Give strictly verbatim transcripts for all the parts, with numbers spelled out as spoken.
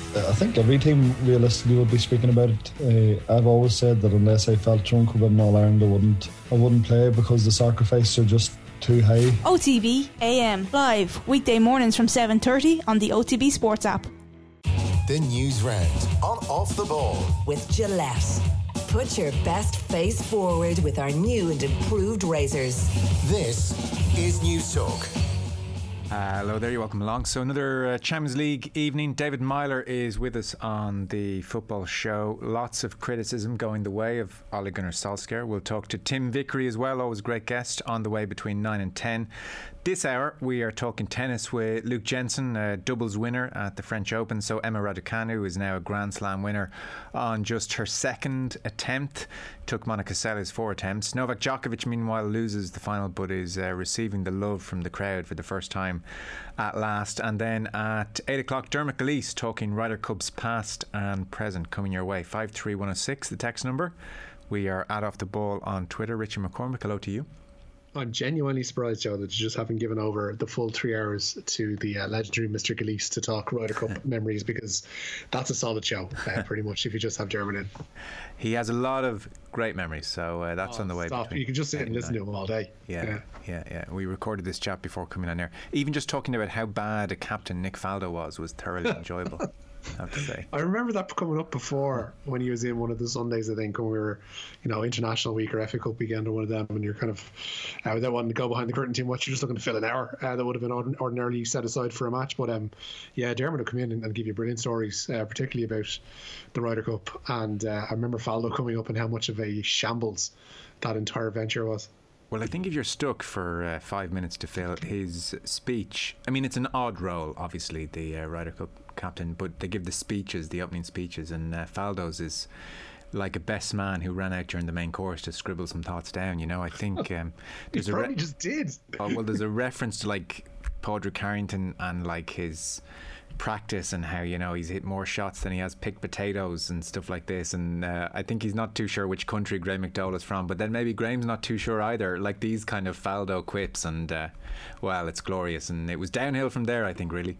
I think every team realistically would be speaking about it. Uh, I've always said that unless I felt drunk with an All-Ireland, I wouldn't, I wouldn't play because the sacrifices are just too high. O T B A M live weekday mornings from seven thirty on the O T B Sports app. The news round on Off the Ball with Gillette. Put your best face forward with our new and improved razors. This is News Talk. Uh, hello there, you're welcome along. So another uh, Champions League evening. David Myler is with us on the football show. Lots of criticism going the way of Ole Gunnar Solskjaer. We'll talk to Tim Vickery as well, always a great guest, on the way between nine and ten. This hour we are talking tennis with Luke Jensen, a doubles winner at the French Open. So Emma Raducanu is now a Grand Slam winner on just her second attempt. Took Monica Seles four attempts. Novak Djokovic meanwhile loses the final but is uh, receiving the love from the crowd for the first time at last. And then at eight o'clock, Dermot Gilleese talking Ryder Cup's past and present coming your way. five three one oh six the text number. We are at Off the Ball on Twitter. Richard McCormick, hello to you. I'm genuinely surprised, Joe, that you just haven't given over the full three hours to the uh, legendary Mister Gilleese to talk Ryder Cup memories, because that's a solid show, uh, pretty much, if you just have Dermot in. He has a lot of great memories, so uh, that's oh, on the way. Stop. You can just sit and listen to him all day. Yeah, yeah, yeah, yeah. We recorded this chat before coming on air. Even just talking about how bad a captain Nick Faldo was was thoroughly enjoyable. I have to say. I remember that coming up before when he was in one of the Sundays, I think, when we were, you know, International Week or F A Cup weekend or one of them, and you're kind of, uh, without wanting to go behind the curtain too much, you're just looking to fill an hour uh, that would have been ordin- ordinarily set aside for a match. But um, yeah, Dermot will come in and, and give you brilliant stories, uh, particularly about the Ryder Cup. And uh, I remember Faldo coming up and how much of a shambles that entire venture was. Well, I think if you're stuck for uh, five minutes to fill his speech, I mean, it's an odd role, obviously, the uh, Ryder Cup captain, but they give the speeches, the opening speeches, and uh, Faldo's is like a best man who ran out during the main course to scribble some thoughts down. You know, I think um, there's he a probably re- just did. oh, well, there's a reference to like Padraig Carrington and like his practice and how, you know, he's hit more shots than he has picked potatoes and stuff like this, and uh, I think he's not too sure which country Graham McDowell is from, but then maybe Graham's not too sure either, like these kind of Faldo quips, and uh, well, it's glorious, and it was downhill from there, I think, really.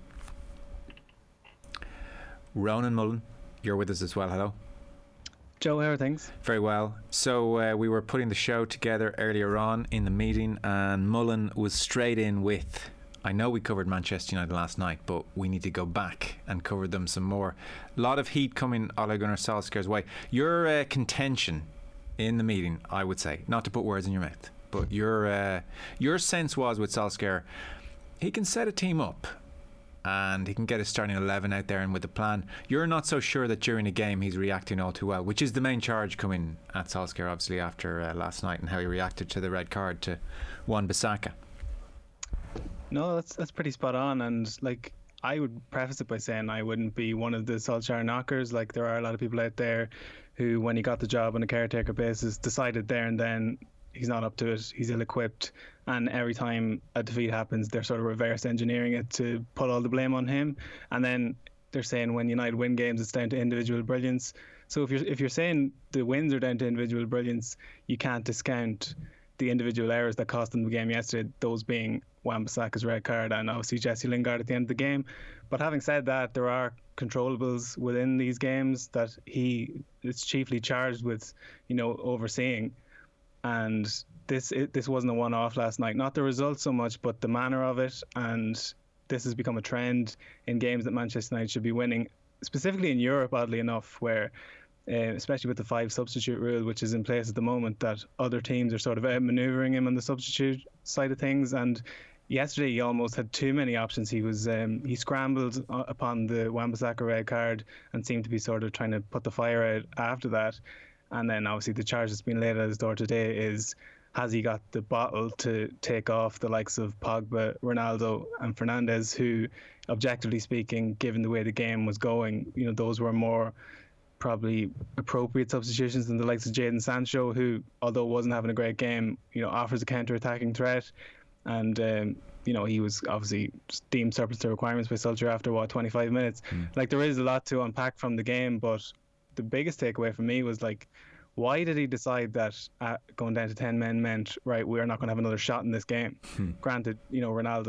Ronan Mullen, you're with us as well. Hello, Joe. How are things? Very well. So uh, we were putting the show together earlier on in the meeting, and Mullen was straight in with, I know we covered Manchester United last night, but we need to go back and cover them some more. A lot of heat coming Ole Gunnar Solskjaer's way. Your uh, contention in the meeting, I would say, not to put words in your mouth, but your uh, your sense was with Solskjaer, he can set a team up and he can get a starting eleven out there and with a plan. You're not so sure that during a game he's reacting all too well, which is the main charge coming at Solskjaer, obviously, after uh, last night and how he reacted to the red card to Wan-Bissaka. No, that's that's pretty spot on, and like I would preface it by saying I wouldn't be one of the Solskjaer knockers. Like there are a lot of people out there who, when he got the job on a caretaker basis, decided there and then he's not up to it, he's ill-equipped, and every time a defeat happens, they're sort of reverse engineering it to put all the blame on him, and then they're saying when United win games, it's down to individual brilliance. So if you're if you're saying the wins are down to individual brilliance, you can't discount the individual errors that cost them the game yesterday, those being Wan-Bissaka's red card and obviously Jesse Lingard at the end of the game. But having said that, there are controllables within these games that he is chiefly charged with, you know, overseeing. And this it, this wasn't a one-off last night. Not the result so much, but the manner of it. And this has become a trend in games that Manchester United should be winning, specifically in Europe, oddly enough, where Uh, especially with the five substitute rule, which is in place at the moment, that other teams are sort of outmanoeuvring him on the substitute side of things. And yesterday he almost had too many options. He was um, he scrambled upon the Wan-Bissaka red card and seemed to be sort of trying to put the fire out after that. And then obviously the charge that's been laid at his door today is, has he got the bottle to take off the likes of Pogba, Ronaldo and Fernandes, who, objectively speaking, given the way the game was going, you know, those were more probably appropriate substitutions than the likes of Jadon Sancho, who, although wasn't having a great game, you know, offers a counter-attacking threat. And um, you know, he was obviously deemed surplus to requirements by Solskjaer after what twenty-five minutes. Mm. Like there is a lot to unpack from the game, but the biggest takeaway for me was like, why did he decide that uh, going down to ten men meant, right, we're not going to have another shot in this game? Hmm. Granted, you know, Ronaldo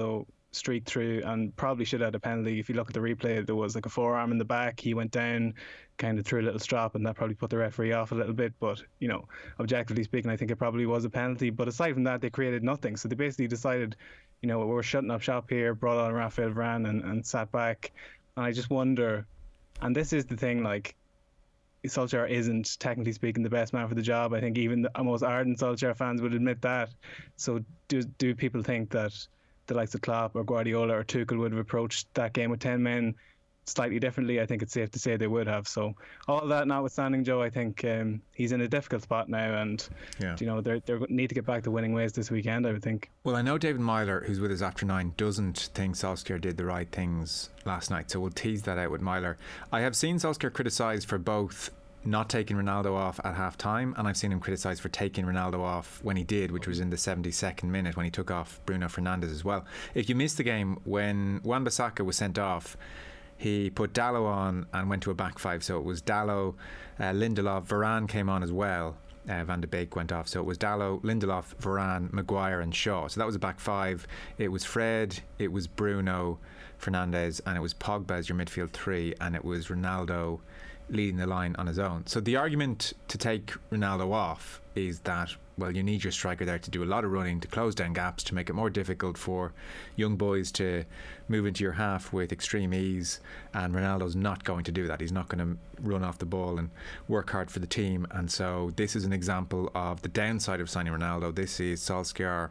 streaked through and probably should have had a penalty. If you look at the replay, there was like a forearm in the back. He went down, kind of threw a little strop, and that probably put the referee off a little bit. But, you know, objectively speaking, I think it probably was a penalty. But aside from that, they created nothing. So they basically decided, you know, we're shutting up shop here, brought on Raphael Varane and, and sat back. And I just wonder, and this is the thing, like, Solskjaer isn't, technically speaking, the best man for the job. I think even the most ardent Solskjaer fans would admit that. So do do people think that the likes of Klopp or Guardiola or Tuchel would have approached that game with ten men slightly differently? I think it's safe to say they would have. So all that notwithstanding, Joe, I think um, he's in a difficult spot now, and yeah. you know they they need to get back to winning ways this weekend, I would think. Well, I know David Myler, who's with us after nine, doesn't think Solskjaer did the right things last night, so we'll tease that out with Myler. I have seen Solskjaer criticised for both not taking Ronaldo off at half time, and I've seen him criticised for taking Ronaldo off when he did, which was in the seventy-second minute when he took off Bruno Fernandes as well. If you missed the game, when Wan-Bissaka was sent off, he put Dalot on and went to a back five. So it was Dalot, uh, Lindelof, Varane came on as well. Uh, Van de Beek went off. So it was Dalot, Lindelof, Varane, Maguire and Shaw. So that was a back five. It was Fred, it was Bruno Fernandes, and it was Pogba as your midfield three, and it was Ronaldo leading the line on his own. So the argument to take Ronaldo off is that, well, you need your striker there to do a lot of running, to close down gaps, to make it more difficult for young boys to move into your half with extreme ease, and Ronaldo's not going to do that. He's not going to run off the ball and work hard for the team. And so this is an example of the downside of signing Ronaldo. This is Solskjaer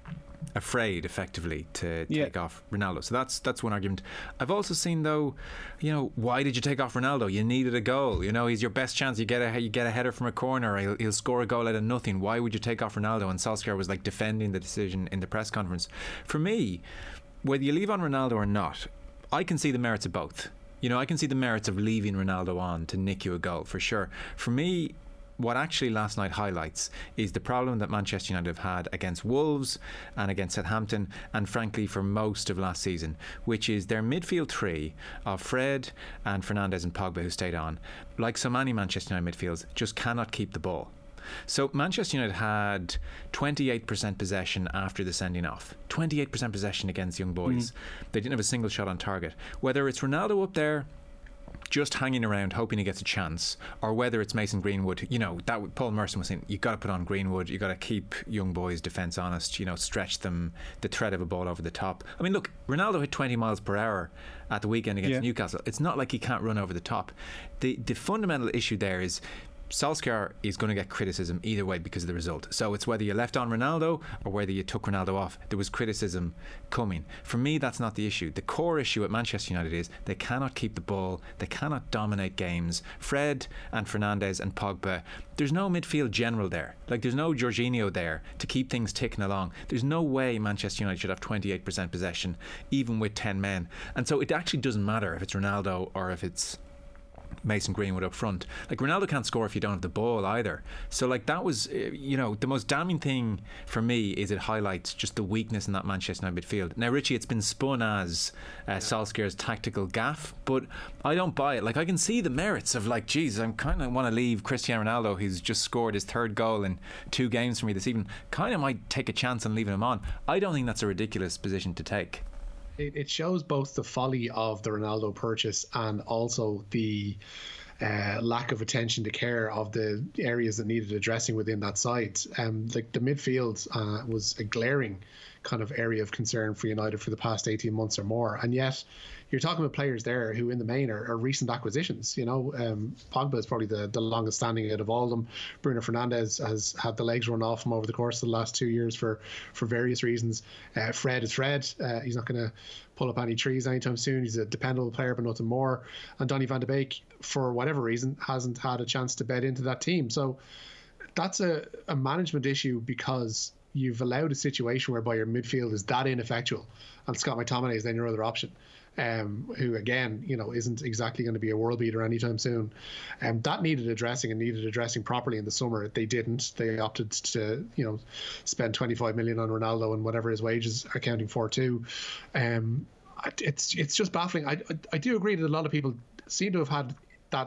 afraid effectively to yeah. take off Ronaldo. So that's that's one argument. I've also seen, though, you know, why did you take off Ronaldo? You needed a goal. You know, he's your best chance. You get a you get a header from a corner, he'll, he'll score a goal out of nothing. Why would you take off Ronaldo? And Solskjaer was like defending the decision in the press conference. For me, whether you leave on Ronaldo or not, I can see the merits of both. You know, I can see the merits of leaving Ronaldo on to nick you a goal, for sure. For me, what actually last night highlights is the problem that Manchester United have had against Wolves and against Southampton, and frankly for most of last season, which is their midfield three of Fred and Fernandes and Pogba, who stayed on, like so many Manchester United midfields, just cannot keep the ball. So Manchester United had twenty-eight percent possession after the sending off. twenty-eight percent possession against young boys. Mm. They didn't have a single shot on target. Whether it's Ronaldo up there just hanging around hoping he gets a chance, or whether it's Mason Greenwood, you know, that Paul Merson was saying, you've got to put on Greenwood, you've got to keep young boys' defence honest, you know, stretch them, the threat of a ball over the top. I mean, look, Ronaldo hit twenty miles per hour at the weekend against yeah. Newcastle. It's not like he can't run over the top. The the fundamental issue there is Solskjaer is going to get criticism either way because of the result. So it's whether you left on Ronaldo or whether you took Ronaldo off, there was criticism coming. For me, that's not the issue. The core issue at Manchester United is they cannot keep the ball, they cannot dominate games. Fred and Fernandes and Pogba, there's no midfield general there. Like, there's no Jorginho there to keep things ticking along. There's no way Manchester United should have twenty-eight percent possession even with ten men. And so it actually doesn't matter if it's Ronaldo or if it's Mason Greenwood up front. Like, Ronaldo can't score if you don't have the ball either. So like, that was, you know, the most damning thing for me is it highlights just the weakness in that Manchester United midfield. Now, Richie, it's been spun as uh, Solskjaer's tactical gaffe, but I don't buy it. Like, I can see the merits of, like, geez, I kind of want to leave Cristiano Ronaldo, who's just scored his third goal in two games for me this evening, kind of might take a chance on leaving him on. I don't think that's a ridiculous position to take. It shows both the folly of the Ronaldo purchase and also the uh, lack of attention to care of the areas that needed addressing within that side. Um, like the midfield uh, was a glaring kind of area of concern for United for the past eighteen months or more, and yet you're talking about players there who in the main are, are recent acquisitions. You know, um, Pogba is probably the, the longest standing out of all of them. Bruno Fernandes has had the legs run off him over the course of the last two years for, for various reasons. Uh, Fred is Fred. Uh, he's not going to pull up any trees anytime soon. He's a dependable player, but nothing more. And Donny van de Beek, for whatever reason, hasn't had a chance to bed into that team. So that's a, a management issue, because you've allowed a situation whereby your midfield is that ineffectual, and Scott McTominay is then your other option, um, who again, you know, isn't exactly going to be a world beater anytime soon. And um, that needed addressing and needed addressing properly in the summer. They didn't. They opted to, you know, spend twenty-five million on Ronaldo and whatever his wages are accounting for too. Um, it's it's just baffling. I, I I do agree that a lot of people seem to have had that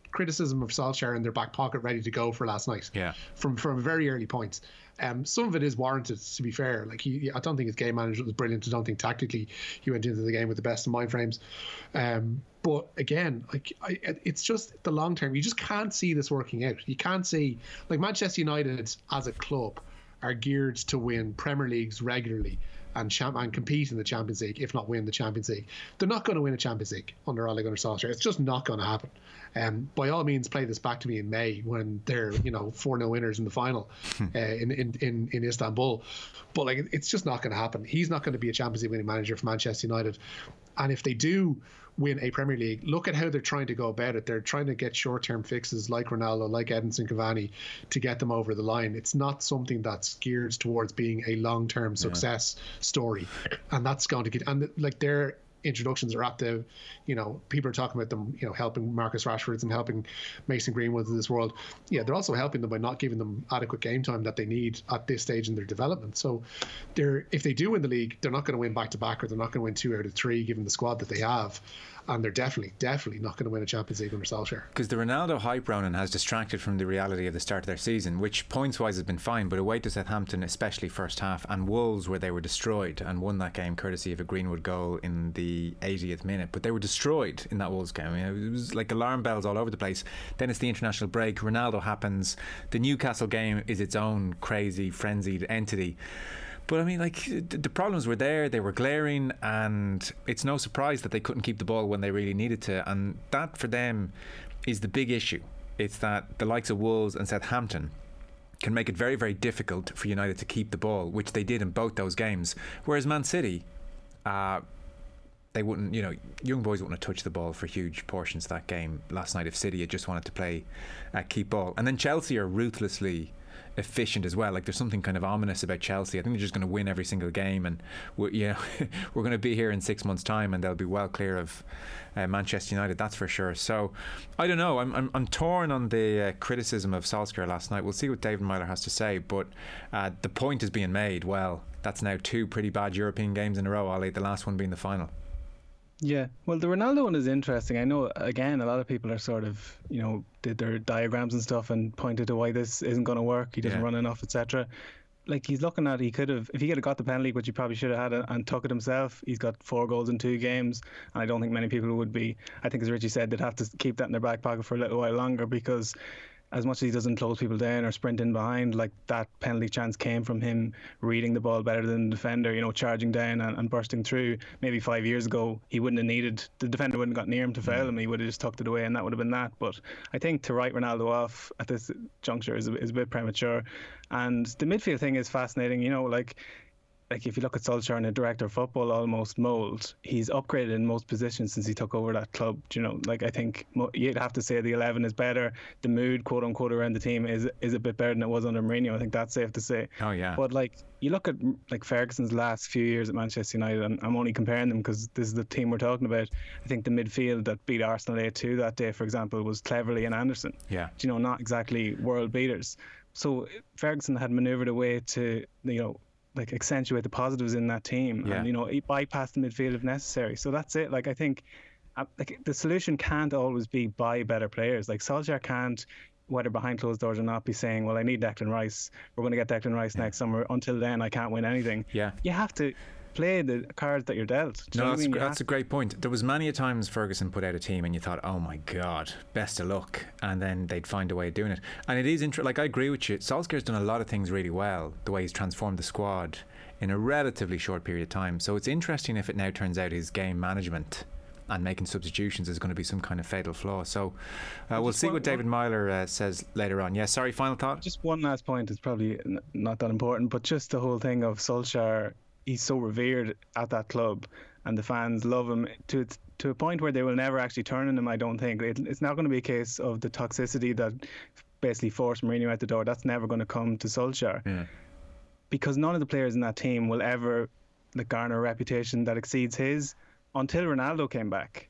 criticism of Solskjaer in their back pocket, ready to go for last night. Yeah. From from very early points. Um, some of it is warranted, to be fair. Like he, I don't think his game management was brilliant. I don't think tactically he went into the game with the best of mind frames. Um, but again, like I, it's just the long term. You just can't see this working out. You can't see, like, Manchester United as a club are geared to win Premier Leagues regularly and champ and compete in the Champions League, if not win the Champions League. They're not going to win a Champions League under Ole Gunnar Solskjaer. It's just not going to happen. Um, by all means, play this back to me in May when they're, you know, four nil winners in the final uh, in, in, in, in Istanbul. But like, it's just not going to happen. He's not going to be a Champions League winning manager for Manchester United. And if they do win a Premier League, look at how they're trying to go about it. They're trying to get short-term fixes like Ronaldo, like Edinson Cavani, to get them over the line. It's not something that's geared towards being a long-term success yeah. story, and that's going to get and like their introductions are at the, you know, people are talking about them, you know, helping Marcus Rashford and helping Mason Greenwood of this world. Yeah, they're also helping them by not giving them adequate game time that they need at this stage in their development. So they're, if they do win the league, they're not going to win back to back, or they're not going to win two out of three given the squad that they have. And they're definitely, definitely not going to win a Champions League under Solskjaer. Because the Ronaldo hype, Ronan, has distracted from the reality of the start of their season, which points-wise has been fine, but away to Southampton, especially first half, and Wolves, where they were destroyed and won that game courtesy of a Greenwood goal in the eightieth minute. But they were destroyed in that Wolves game. I mean, it was like alarm bells all over the place. Then it's the international break. Ronaldo happens. The Newcastle game is its own crazy, frenzied entity. But I mean, like, the problems were there, they were glaring, and it's no surprise that they couldn't keep the ball when they really needed to. And that, for them, is the big issue. It's that the likes of Wolves and Southampton can make it very, very difficult for United to keep the ball, which they did in both those games. Whereas Man City, uh, they wouldn't, you know, young boys wouldn't have touched the ball for huge portions of that game last night if City had just wanted to play uh, keep ball. And then Chelsea are ruthlessly efficient as well. Like, there's something kind of ominous about Chelsea. I think they're just going to win every single game, and we're, you know, we're going to be here in six months' time, and they'll be well clear of uh, Manchester United. That's for sure. So I don't know. I'm I'm, I'm torn on the uh, criticism of Solskjaer last night. We'll see what David Meyler has to say, but uh, the point is being made. Well, that's now two pretty bad European games in a row, Ollie. The last one being the final. Yeah, well, the Ronaldo one is interesting. I know, again, a lot of people are sort of, you know, did their diagrams and stuff and pointed to why this isn't going to work. He doesn't yeah. run enough, et cetera. Like, he's looking at, he could have, if he could have got the penalty, which he probably should have had, and, and took it himself, he's got four goals in two games. And I don't think many people would be, I think, as Richie said, they'd have to keep that in their back pocket for a little while longer, because as much as he doesn't close people down or sprint in behind, like, that penalty chance came from him reading the ball better than the defender, you know, charging down and, and bursting through. Maybe five years ago, he wouldn't have needed, the defender wouldn't have got near him to foul him, he would have just tucked it away, and that would have been that. But I think to write Ronaldo off at this juncture is a, is a bit premature. And the midfield thing is fascinating, you know, like, like if you look at Solskjaer in a director of football almost mould, he's upgraded in most positions since he took over that club. You know, like, I think you'd have to say the eleven is better. The mood, quote unquote, around the team is is a bit better than it was under Mourinho. I think that's safe to say. Oh yeah. But like, you look at like Ferguson's last few years at Manchester United, and I'm only comparing them because this is the team we're talking about. I think the midfield that beat Arsenal eight two that day, for example, was Cleverley and Anderson. Yeah. You know, not exactly world beaters. So Ferguson had manoeuvred a way to, you know, like, accentuate the positives in that team, yeah. and, you know, he bypass the midfield if necessary. So that's it. Like, I think uh, like the solution can't always be buy better players. Like, Solskjaer can't, whether behind closed doors or not, be saying, well, I need Declan Rice, we're going to get Declan Rice yeah. next summer, until then I can't win anything. Yeah, you have to play the cards that you're dealt. Do you no, know that's, what I mean? gr- that's a great point. There was many a times Ferguson put out a team and you thought, oh my God, best of luck, and then they'd find a way of doing it. And it is interesting. Like, I agree with you, Solskjaer's done a lot of things really well, the way he's transformed the squad in a relatively short period of time. So it's interesting if it now turns out his game management and making substitutions is going to be some kind of fatal flaw. So uh, we'll see one, what David Meyler uh, says later on. Yeah, sorry, final thought? Just one last point. It's probably n- not that important, but just the whole thing of Solskjaer, he's so revered at that club, and the fans love him to to a point where they will never actually turn on him, I don't think. It, it's not going to be a case of the toxicity that basically forced Mourinho out the door. That's never going to come to Solskjaer. Yeah. Because none of the players in that team will ever like, garner a reputation that exceeds his until Ronaldo came back.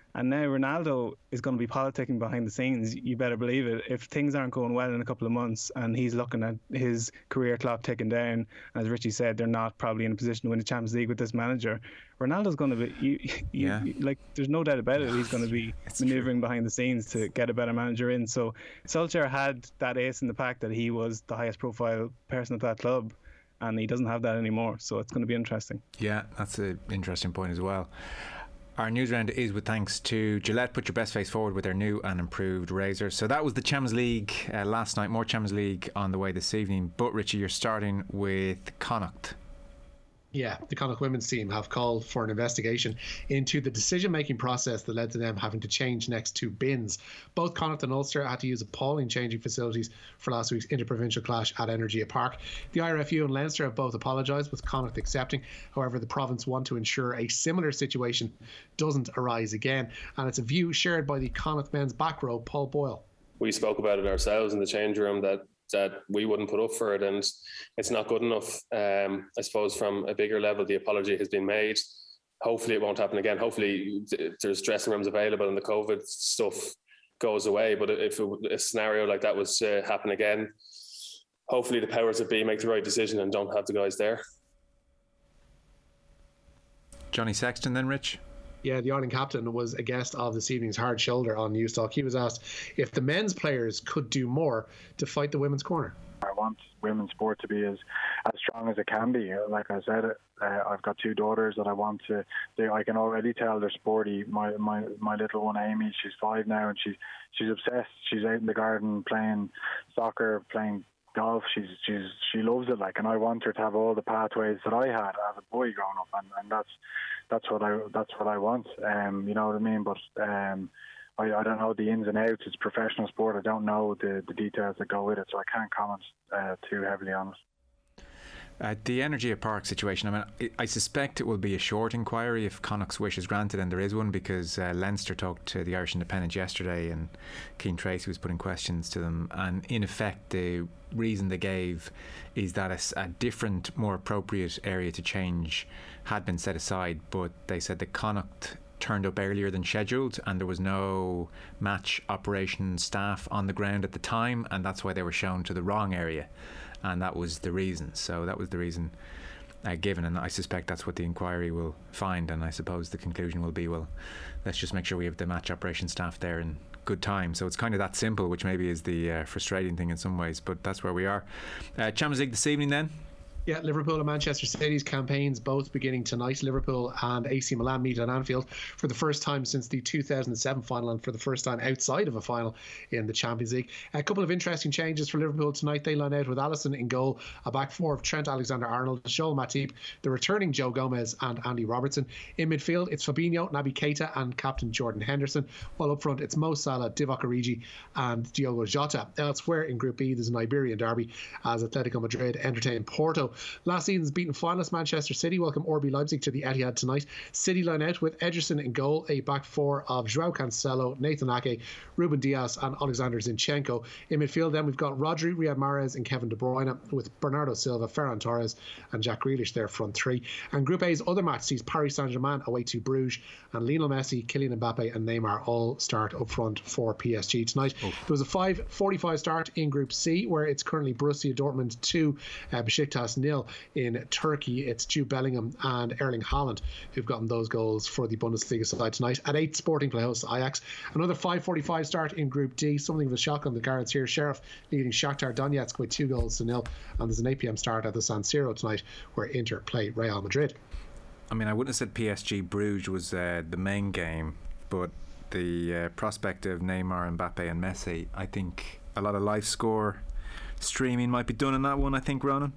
And now Ronaldo is going to be politicking behind the scenes. You better believe it. If things aren't going well in a couple of months and he's looking at his career clock ticking down, as Richie said, they're not probably in a position to win the Champions League with this manager. Ronaldo's going to be, you, you, yeah. you, like, there's no doubt about it. He's going to be manoeuvring true. behind the scenes to get a better manager in. So Solskjaer had that ace in the pack that he was the highest profile person at that club, and he doesn't have that anymore. So it's going to be interesting. Yeah, that's an interesting point as well. Our news round is with thanks to Gillette. Put your best face forward with their new and improved razor. So that was the Champions League uh, last night. More Champions League on the way this evening. But Richie, you're starting with Connacht. Yeah, the Connacht women's team have called for an investigation into the decision-making process that led to them having to change next to bins. Both Connacht and Ulster had to use appalling changing facilities for last week's interprovincial clash at Energia Park. The I R F U and Leinster have both apologised, with Connacht accepting. However, the province want to ensure a similar situation doesn't arise again. And it's a view shared by the Connacht men's back row, Paul Boyle. We spoke about it ourselves in the change room that that we wouldn't put up for it, and it's not good enough. Um, I suppose from a bigger level, the apology has been made. Hopefully it won't happen again. Hopefully there's dressing rooms available and the COVID stuff goes away. But if a scenario like that was to happen again, hopefully the powers that be make the right decision and don't have the guys there. Johnny Sexton then, Rich? Yeah, the Ireland captain was a guest of this evening's Hard Shoulder on Newstalk. He was asked if the men's players could do more to fight the women's corner. I want women's sport to be as, as strong as it can be. Like I said, uh, I've got two daughters that I want to. They, I can already tell they're sporty. My my my little one Amy, she's five now, and she's she's obsessed. She's out in the garden playing soccer, playing golf. She's she's she loves it. Like, and I want her to have all the pathways that I had as a boy growing up, and, and that's. That's what I. That's what I want. Um, you know what I mean. But um, I, I don't know the ins and outs. It's professional sport. I don't know the, the details that go with it, so I can't comment uh, too heavily on it. Uh, the Energia Park situation, I mean, I suspect it will be a short inquiry if Connacht's wish is granted, and there is one, because uh, Leinster talked to the Irish Independent yesterday and Keane Tracy was putting questions to them, and in effect the reason they gave is that a, a different, more appropriate area to change had been set aside, but they said that Connacht turned up earlier than scheduled and there was no match operation staff on the ground at the time, and that's why they were shown to the wrong area, and that was the reason. So that was the reason uh, given, and I suspect that's what the inquiry will find, and I suppose the conclusion will be, well, let's just make sure we have the match operation staff there in good time. So it's kind of that simple, which maybe is the uh, frustrating thing in some ways, but that's where we are. uh, Champions League this evening then. Yeah, Liverpool and Manchester City's campaigns both beginning tonight. Liverpool and A C Milan meet at Anfield for the first time since the two thousand seven final, and for the first time outside of a final in the Champions League. A couple of interesting changes for Liverpool tonight. They line out with Alisson in goal, a back four of Trent Alexander-Arnold, Joel Matip, the returning Joe Gomez and Andy Robertson. In midfield, it's Fabinho, Naby Keita and captain Jordan Henderson, while up front it's Mo Salah, Divock Origi and Diogo Jota. Elsewhere in Group B, there's an Iberian derby as Atletico Madrid entertain Porto. Last season's beaten finalist Manchester City welcome R B Leipzig to the Etihad tonight. City line out with Ederson in goal, a back four of Joao Cancelo, Nathan Ake, Ruben Dias and Alexander Zinchenko. In midfield then we've got Rodri, Riyad Mahrez and Kevin De Bruyne, with Bernardo Silva, Ferran Torres and Jack Grealish there front three. And Group A's other match sees Paris Saint-Germain away to Bruges, and Lionel Messi, Kylian Mbappe and Neymar all start up front for P S G tonight. Oh. There was a five forty-five start in Group C, where it's currently Borussia Dortmund two, uh, Besiktas nil. In Turkey, it's Jude Bellingham and Erling Haaland who've gotten those goals for the Bundesliga side tonight. At eight, Sporting play host Ajax. Another five forty-five start in Group D. Something of a shock on the cards here. Sheriff leading Shakhtar Donetsk with two goals to nil, and there's an eight p.m. start at the San Siro tonight where Inter play Real Madrid. I mean, I wouldn't have said P S G Bruges was uh, the main game, but the uh, prospect of Neymar, Mbappe and Messi, I think a lot of live score streaming might be done in that one, I think, Ronan.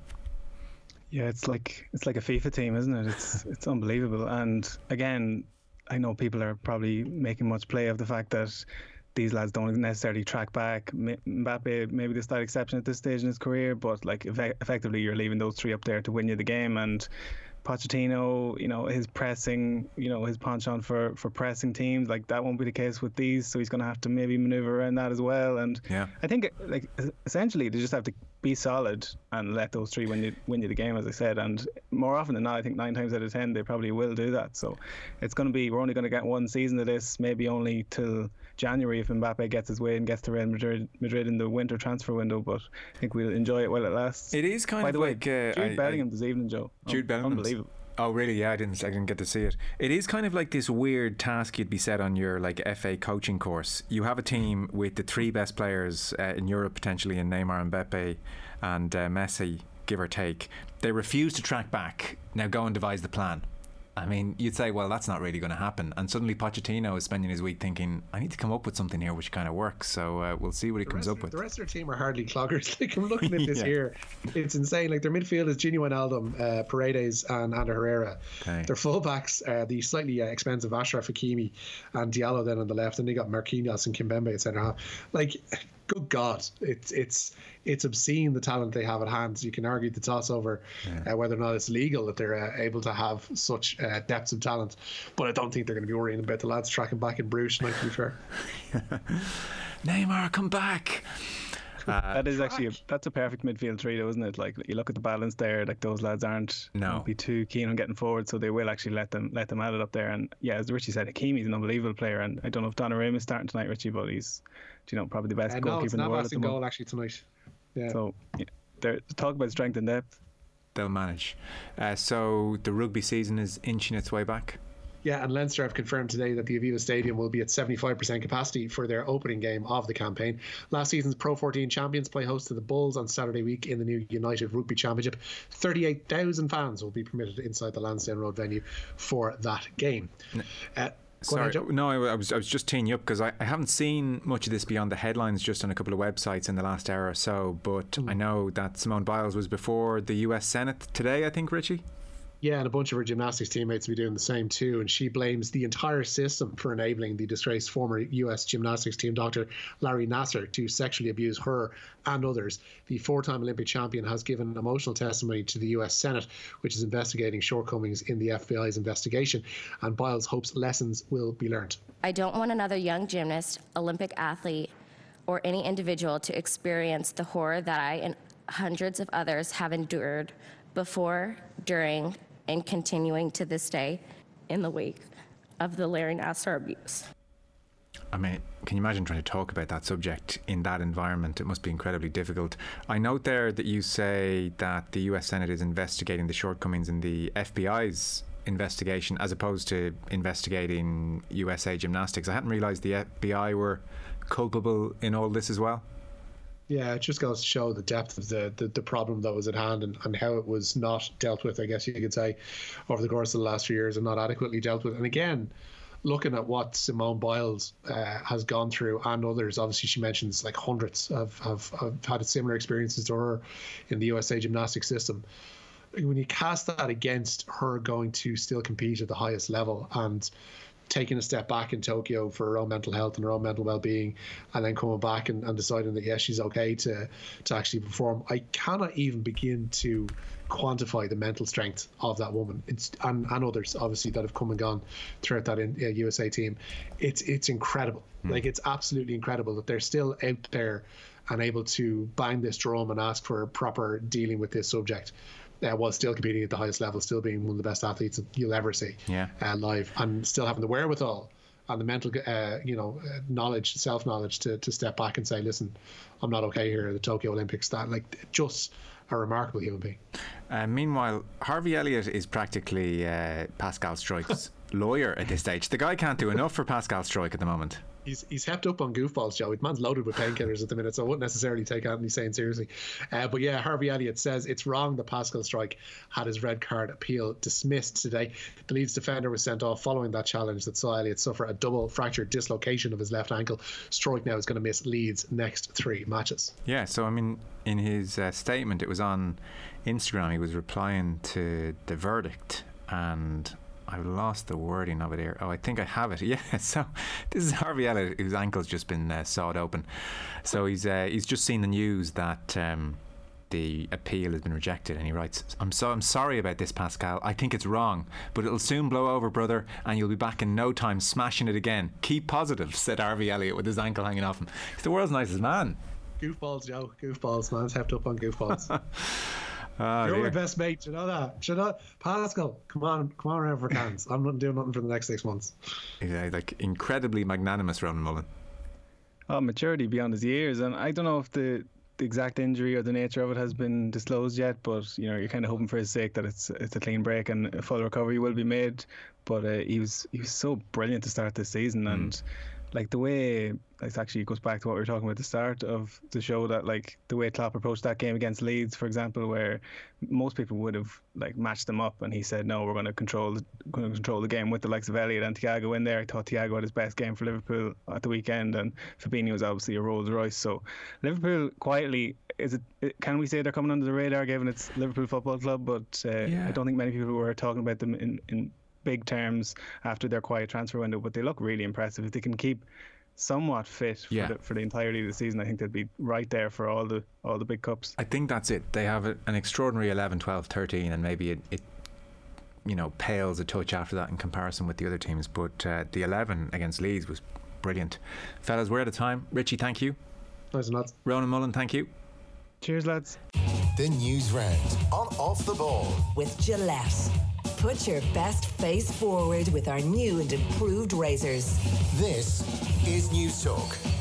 Yeah, it's like it's like a FIFA team, isn't it? It's it's unbelievable. And again, I know people are probably making much play of the fact that these lads don't necessarily track back. Mbappe, maybe the slight exception at this stage in his career, but like effectively you're leaving those three up there to win you the game. And Pochettino, you know, his pressing, you know, his penchant for, for pressing teams, like that won't be the case with these. So he's going to have to maybe maneuver around that as well. And yeah. I think, like, essentially, they just have to be solid and let those three win you, win you the game, as I said. And more often than not, I think nine times out of ten, they probably will do that. So it's going to be, we're only going to get one season of this, maybe only till January if Mbappe gets his way and gets to Real Madrid, Madrid in the winter transfer window. But I think we'll enjoy it while it lasts. It is kind By of the like way, uh, Jude I, Bellingham I, this evening, Joe. Jude Bellingham, unbelievable. Oh really? Yeah, I didn't. I didn't get to see it. It is kind of like this weird task you'd be set on your like F A coaching course. You have a team with the three best players uh, in Europe potentially, in Neymar, Mbappe, and uh, Messi, give or take. They refuse to track back. Now go and devise the plan. I mean, you'd say, well, that's not really going to happen. And suddenly Pochettino is spending his week thinking, I need to come up with something here which kind of works. So uh, we'll see what he the comes rest, up with. The rest of their team are hardly cloggers. Like, I'm looking at this yeah. here. It's insane. Like, their midfield is Gini Wijnaldum, uh, Paredes and Ander Herrera. Okay. Their fullbacks are the slightly uh, expensive Ashraf Hakimi and Diallo then on the left. And they got Marquinhos and Kimpembe at centre half. Like, good God, it's it's it's obscene the talent they have at hand. You can argue the toss over yeah. uh, whether or not it's legal that they're uh, able to have such uh, depths of talent, but I don't think they're going to be worrying about the lads tracking back in Bruges tonight, to be fair. Neymar, come back. Uh, that is actually a, that's a perfect midfield three, though, isn't it? Like, you look at the balance there. Like, those lads aren't no won't be too keen on getting forward, so they will actually let them let them at it up there. And yeah, as Richie said, Hakimi's an unbelievable player, and I don't know if Donnarumma is starting tonight, Richie, but he's, you know, probably the best uh, goalkeeper no, it's in the world at the goal moment. actually tonight. Yeah. So yeah, they're talk about strength and depth. They'll manage. Uh, so the rugby season is inching its way back. Yeah, and Leinster have confirmed today that the Aviva Stadium will be at seventy-five percent capacity for their opening game of the campaign. Last season's Pro fourteen champions play host to the Bulls on Saturday week in the new United Rugby Championship. thirty-eight thousand fans will be permitted inside the Lansdowne Road venue for that game. Uh, Sorry, ahead, no, I was I was just teeing you up because I, I haven't seen much of this beyond the headlines, just on a couple of websites in the last hour or so. But mm. I know that Simone Biles was before the U S Senate today, I think, Richie. Yeah, and a bunch of her gymnastics teammates will be doing the same too. And she blames the entire system for enabling the disgraced former U S gymnastics team doctor Larry Nassar to sexually abuse her and others. The four-time Olympic champion has given emotional testimony to the U S Senate, which is investigating shortcomings in the F B I's investigation. And Biles hopes lessons will be learned. I don't want another young gymnast, Olympic athlete, or any individual to experience the horror that I and hundreds of others have endured before, during, and continuing to this day in the wake of the Larry Nassar abuse. I mean, can you imagine trying to talk about that subject in that environment? It must be incredibly difficult. I note there that you say that the U S Senate is investigating the shortcomings in the F B I's investigation as opposed to investigating U S A Gymnastics. I hadn't realised the F B I were culpable in all this as well. Yeah, it just goes to show the depth of the, the, the problem that was at hand and, and how it was not dealt with, I guess you could say, over the course of the last few years and not adequately dealt with. And again, looking at what Simone Biles uh, has gone through and others, obviously she mentions like hundreds have, have, have had similar experiences to her in the U S A gymnastics system. When you cast that against her going to still compete at the highest level and taking a step back in Tokyo for her own mental health and her own mental well-being, and then coming back and, and deciding that yes, she's okay to to actually perform, I cannot even begin to quantify the mental strength of that woman. It's and, and others obviously that have come and gone throughout that in, uh, U S A team. It's it's incredible. Mm. Like, it's absolutely incredible that they're still out there and able to bang this drum and ask for proper dealing with this subject. Uh, while still competing at the highest level, still being one of the best athletes that you'll ever see yeah. uh, live, and still having the wherewithal and the mental, uh, you know, uh, knowledge, self-knowledge to, to step back and say, listen, I'm not okay here at the Tokyo Olympics. That, like, just a remarkable human being. Uh, meanwhile, Harvey Elliott is practically uh, Pascal Struyk's lawyer at this stage. The guy can't do enough for Pascal Struijk at the moment. He's he's hepped up on goofballs, Joe. The man's loaded with painkillers at the minute, so I wouldn't necessarily take Anthony saying seriously. Uh, but yeah, Harvey Elliott says it's wrong that Pascal Struijk had his red card appeal dismissed today. The Leeds defender was sent off following that challenge that saw Elliott suffer a double fractured dislocation of his left ankle. Struijk now is going to miss Leeds' next three matches. Yeah, so I mean, in his uh, statement, it was on Instagram, he was replying to the verdict, and I've lost the wording of it here. Oh, I think I have it. Yeah, so this is Harvey Elliott, whose ankle's just been uh, sawed open. So he's uh, he's just seen the news that um, the appeal has been rejected, and he writes, I'm so I'm sorry about this, Pascal. I think it's wrong, but it'll soon blow over, brother, and you'll be back in no time smashing it again. Keep positive, said Harvey Elliott with his ankle hanging off him. He's the world's nicest man. Goofballs, Joe. Goofballs, man. It's hepped up on goofballs. Oh, You're dear. my best mate, you know that. You know, Pascal, come on, come on around for cans. I'm not doing nothing for the next six months. Yeah, like incredibly magnanimous, Ronan Mullen. Oh, maturity beyond his years, and I don't know if the, the exact injury or the nature of it has been disclosed yet. But you know, you're kind of hoping for his sake that it's it's a clean break and a full recovery will be made. But uh, he was he was so brilliant to start this season, mm. and like the way it actually goes back to what we were talking about at the start of the show, that like the way Klopp approached that game against Leeds, for example, where most people would have like matched them up, and he said, no, we're going to control going to control the game with the likes of Elliott and Thiago in there. I thought Thiago had his best game for Liverpool at the weekend, and Fabinho was obviously a Rolls Royce. So Liverpool quietly, is it? Can we say they're coming under the radar given it's Liverpool Football Club? But uh, yeah. I don't think many people were talking about them in, in big terms after their quiet transfer window, but they look really impressive. If they can keep somewhat fit for, yeah. the, for the entirety of the season, I think they'd be right there for all the all the big cups. I think that's it. They have a, an extraordinary eleven, twelve, thirteen, and maybe it, it you know pales a touch after that in comparison with the other teams, but uh, the eleven against Leeds was brilliant. Fellas, we're out of time. Richie, thank you. Nice and lads. Ronan Mullen, thank you. Cheers, lads. The news round on Off the Ball with Gillette. Put your best face forward with our new and improved razors. This is News Talk.